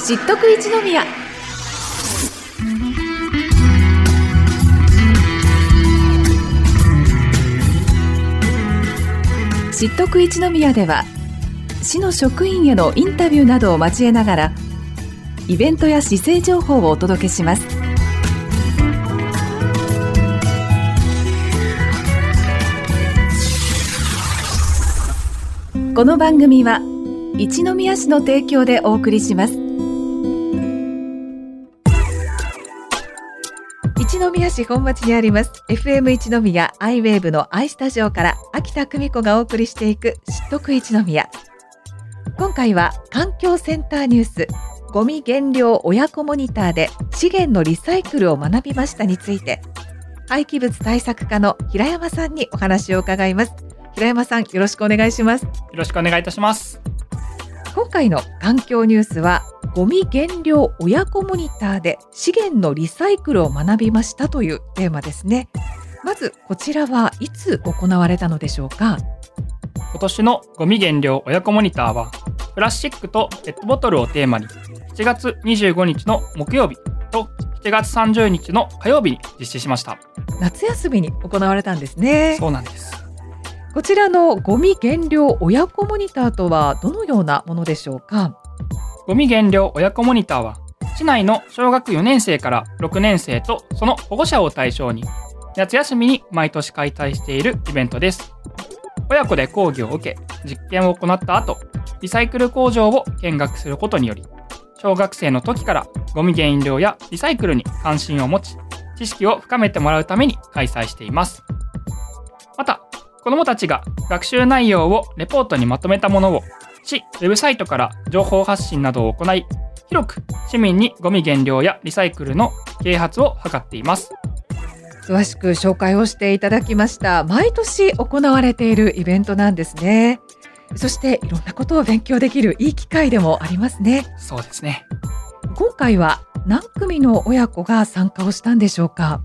知っとく一宮。知っとく一宮では、市の職員へのインタビューなどを交えながらイベントや市政情報をお届けします。この番組は一宮市の提供でお送りします。一宮市本町にあります FM 一宮アイウェーブの I スタジオから秋田久美子がお送りしていく知っとく一宮。今回は環境センターニュース、ゴミ減量親子モニターで資源のリサイクルを学びましたについて、廃棄物対策課の平山さんにお話を伺います。平山さん、よろしくお願いします。よろしくお願いいたします。 今回の環境ニュースはゴミ減量親子モニターで資源のリサイクルを学びましたというテーマですね。まずこちらはいつ行われたのでしょうか。 今年のゴミ減量親子モニターはプラスチックとペットボトルをテーマに7月25日の木曜日と7月30日の火曜日に実施しました。 夏休みに行われたんですね。 そうなんです。 こちらのゴミ減量親子モニターとはどのようなものでしょうか。 ゴミ減量親子モニターは市内の小学4年生から6年生とその保護者を対象に夏休みに毎年開催しているイベントです。親子で講義を受け実験を行った後、リサイクル工場を見学することにより、小学生の時からゴミ減量やリサイクルに関心を持ち、知識を深めてもらうために開催しています。また、子どもたちが学習内容をレポートにまとめたものを市ウェブサイトから情報発信などを行い、広く市民にゴミ減量やリサイクルの啓発を図っています。 詳しく紹介をしていただきました。毎年行われているイベントなんですね。そしていろんなことを勉強できるいい機会でもありますね。 そうですね。 今回は何組の親子が参加をしたんでしょうか。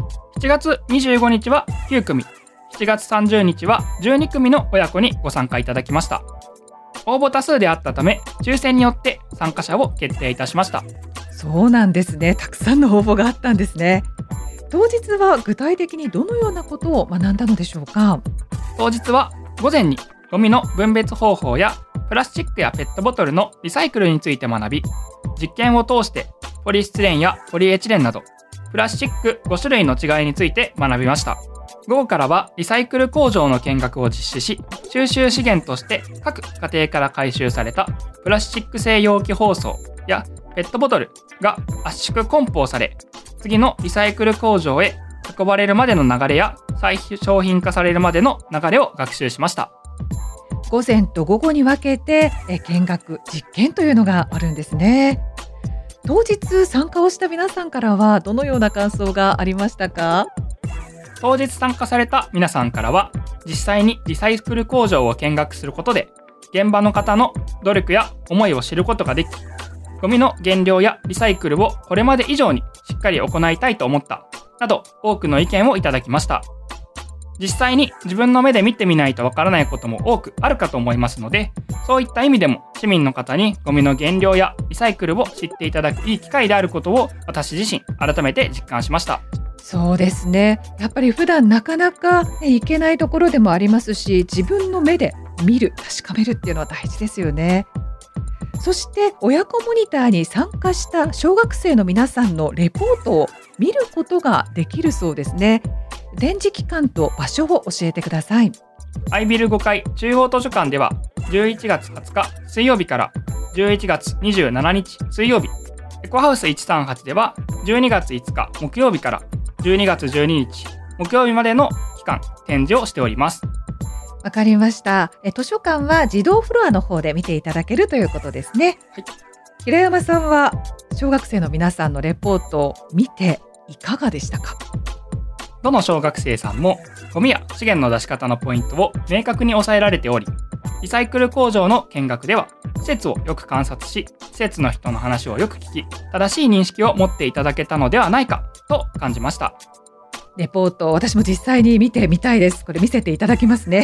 7月25日は9組、7月30日は12組の親子にご参加いただきました。応募多数であったため、抽選によって参加者を決定いたしました。 そうなんですね。たくさんの応募があったんですね。当日は具体的にどのようなことを学んだのでしょうか。 当日は午前にゴミの分別方法やプラスチックやペットボトルのリサイクルについて学び、実験を通してポリスチレンやポリエチレンなどプラスチック5種類の違いについて学びました。午後からはリサイクル工場の見学を実施し、収集資源として各家庭から回収されたプラスチック製容器包装やペットボトルが圧縮梱包され、次のリサイクル工場へ運ばれるまでの流れや再商品化されるまでの流れを学習しました。 午前と午後に分けて見学、実験というのがあるんですね。当日参加をした皆さんからはどのような感想がありましたか。 当日参加された皆さんからは、実際にリサイクル工場を見学することで現場の方の努力や思いを知ることができ、ゴミの減量やリサイクルをこれまで以上にしっかり行いたいと思ったなど、多くの意見をいただきました。実際に自分の目で見てみないとわからないことも多くあるかと思いますので、そういった意味でも市民の方にゴミの減量やリサイクルを知っていただくいい機会であることを私自身改めて実感しました。 そうですね。やっぱり普段なかなか、行けないところでもありますし、自分の目で見る、確かめるっていうのは大事ですよね。そして親子モニターに参加した小学生の皆さんのレポートを見ることができるそうですね。展示期間と場所を教えてください。 アイビル5階中央図書館では11月20日水曜日から11月27日水曜日、エコハウス138では12月5日木曜日から12月12日木曜日までの期間展示をしております。 わかりました。図書館は児童フロアの方で見ていただけるということですね。 はい、 平山さんは小学生の皆さんのレポートを見ていかがでしたか。 どの小学生さんもゴミや資源の出し方のポイントを明確に抑えられており、リサイクル工場の見学では施設をよく観察し、施設の人の話をよく聞き、正しい認識を持っていただけたのではないかと感じました。 レポート、私も実際に見てみたいです。これ見せていただきますね。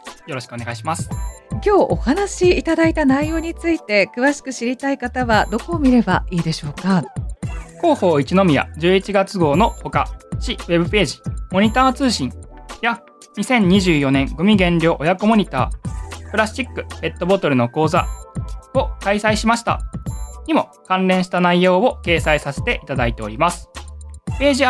よろしくお願いします。 今日お話しいただいた内容について詳しく知りたい方はどこを見ればいいでしょうか？ 広報一宮11月号のほか、市ウェブページ、モニター通信や2024年ゴミ減量親子モニター、プラスチックペットボトルの講座を開催しましたにも関連した内容を掲載させていただいております。ページ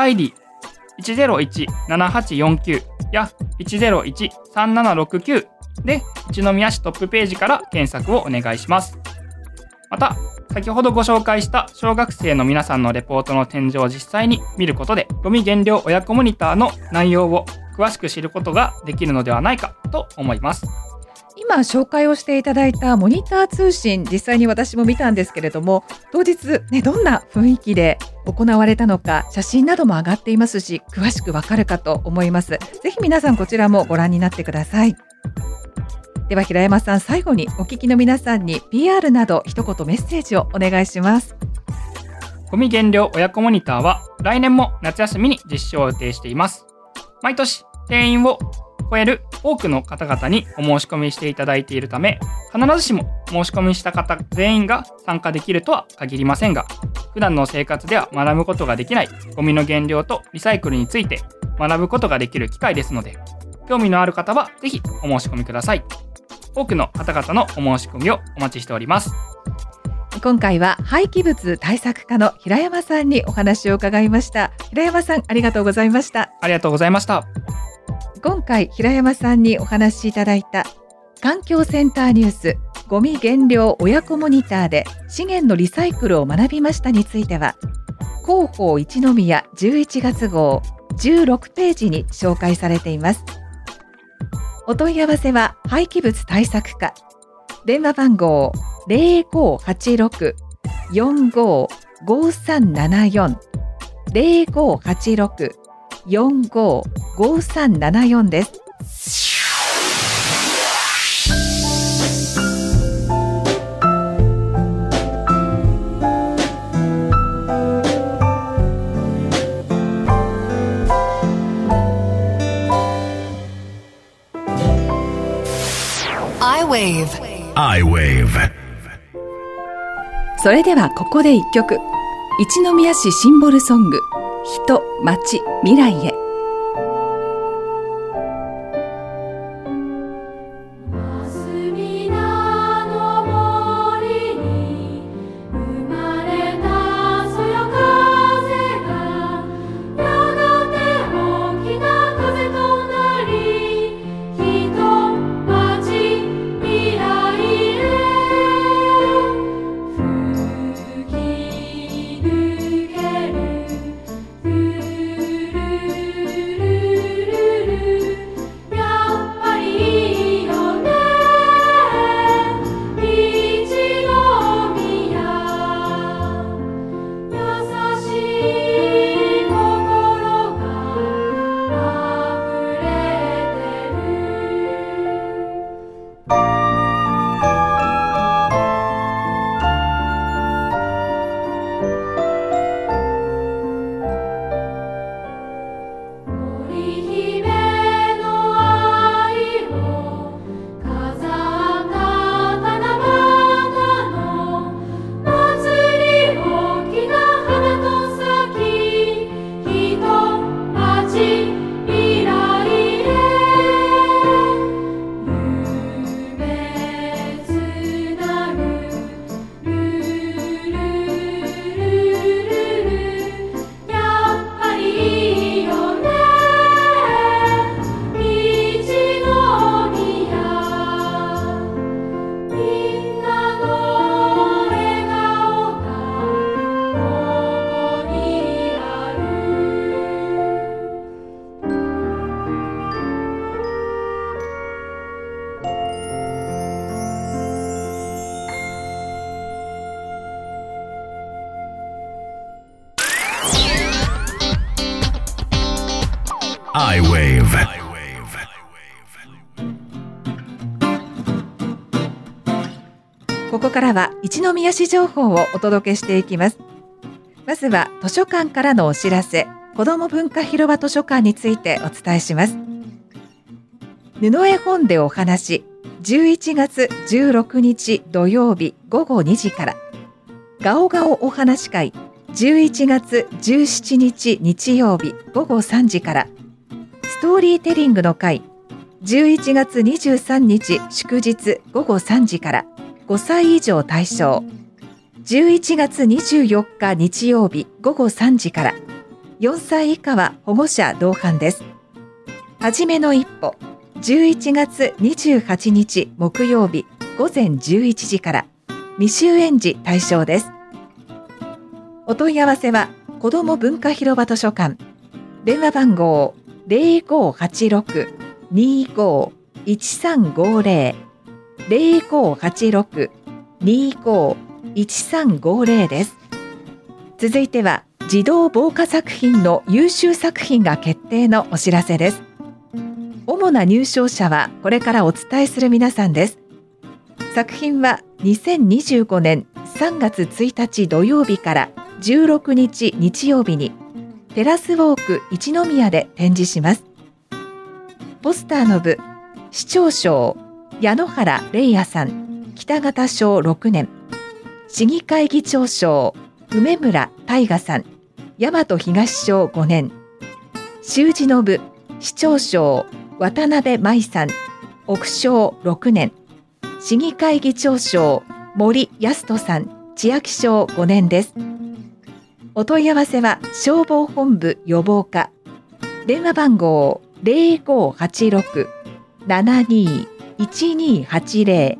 ID1017849 や1013769で一宮市トップページから検索をお願いします。また、先ほどご紹介した小学生の皆さんのレポートの展示を実際に見ることで、ゴミ減量親子モニターの内容を詳しく知ることができるのではないかと思います。 今紹介をしていただいたモニター通信、実際に私も見たんですけれども、当日、どんな雰囲気で行われたのか、写真なども上がっていますし、詳しくわかるかと思います。ぜひ皆さんこちらもご覧になってください。では平山さん、最後にお聞きの皆さんに PR など一言メッセージをお願いします。 ゴミ減量親子モニターは来年も夏休みに実施を予定しています。毎年定員を超える多くの方々にお申し込みしていただいているため、必ずしも申し込みした方全員が参加できるとは限りませんが、普段の生活では学ぶことができないゴミの減量とリサイクルについて学ぶことができる機会ですので、興味のある方はぜひお申し込みください。多くの方々のお申し込みをお待ちしております。 今回は廃棄物対策課の平山さんにお話を伺いました。平山さん、ありがとうございました。 ありがとうございました。 今回平山さんにお話しいただいた環境センターニュースゴミ減量親子モニターで資源のリサイクルを学びましたについては、広報一宮11月号16ページに紹介されています。お問い合わせは廃棄物対策課、電話番号 0586-455374 0586-455374 です。 iWave。 それではここで一曲、一宮市シンボルソング、人、町、未来へ。 iWave。 ここからは一宮市情報をお届けしていきます。まずは図書館からのお知らせ、子ども文化広場図書館についてお伝えします。 布絵本でお話、11月16日土曜日午後2時から、ガオガオお話会、11月17日日曜日午後3時から、ストーリーテリングの会、11月23日祝日午後3時から5歳以上対象、11月24日日曜日午後3時から4歳以下は保護者同伴です。はじめの一歩、11月28日木曜日午前11時から未就園児対象です。お問い合わせは子ども文化広場図書館、電話番号 0586-25-1350 0586-25-1350です。続いては児童防火作品の優秀作品が決定のお知らせです。主な入賞者はこれからお伝えする皆さんです。作品は2025年3月1日土曜日から16日日曜日にテラスウォーク一宮で展示します。ポスターの部、市長賞矢野原玲也さん、北方小6年、市議会議長賞梅村大我さん、大和東小5年、習字の部、市長賞渡辺舞さん、奥小6年、市議会議長賞森康人さん、千秋小5年です。お問い合わせは消防本部予防課、電話番号 0586-72-1280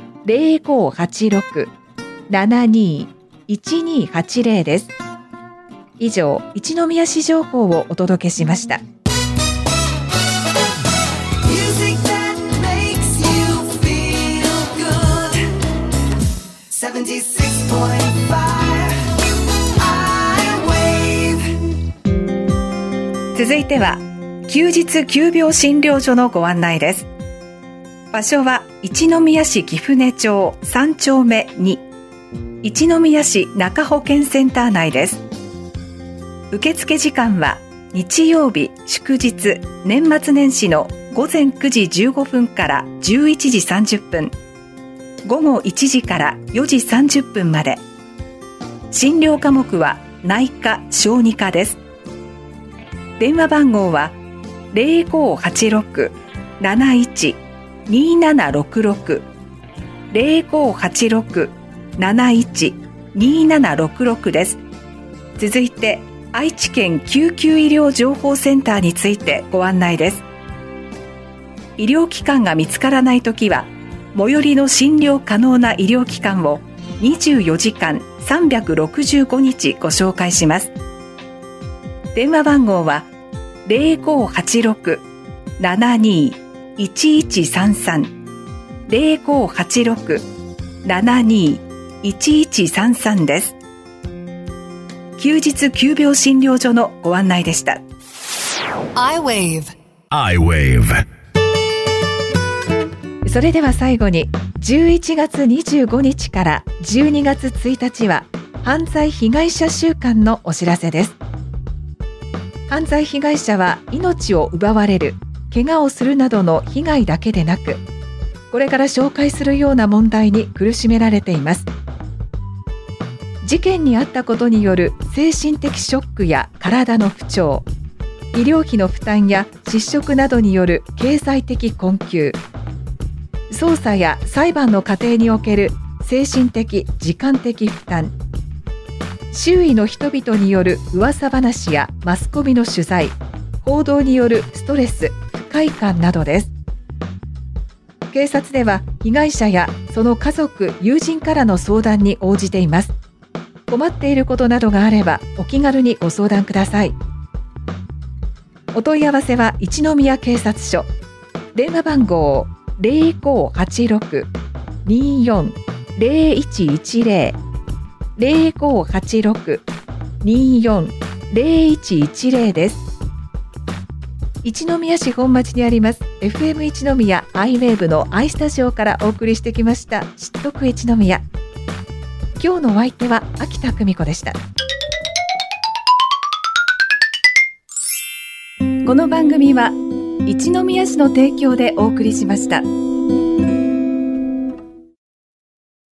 0586-72-1280です。以上、一宮市情報をお届けしました。続いては休日急病診療所のご案内です。場所は一宮市貴船町3丁目2、一宮市中保健センター内です。受付時間は日曜日祝日年末年始の午前9時15分から11時30分、午後1時から4時30分まで。診療科目は内科・小児科です。電話番号は 0586-71-2766 0586-71-2766 です。続いて愛知県救急医療情報センターについてご案内です。医療機関が見つからないときは最寄りの診療可能な医療機関を24時間365日ご紹介します。電話番号は 0586-72-1133 0586-72-1133 です。休日急病診療所のご案内でした。 I-Wave それでは最後に11月25日から12月1日は犯罪被害者週間のお知らせです。犯罪被害者は命を奪われる、怪我をするなどの被害だけでなく、これから紹介するような問題に苦しめられています。事件に遭ったことによる精神的ショックや体の不調、医療費の負担や失職などによる経済的困窮、捜査や裁判の過程における精神的・時間的負担、周囲の人々による噂話やマスコミの取材、報道によるストレス・不快感などです。警察では被害者やその家族・友人からの相談に応じています。困っていることなどがあればお気軽にご相談ください。お問い合わせは一宮警察署、電話番号 0586-24-0110 0586-24-0110 です。一宮市本町にあります FM 一宮アイウェーブのアイスタジオからお送りしてきました知っとく一宮。今日のお相手は秋田久美子でした。この番組は一宮市の提供でお送りしました。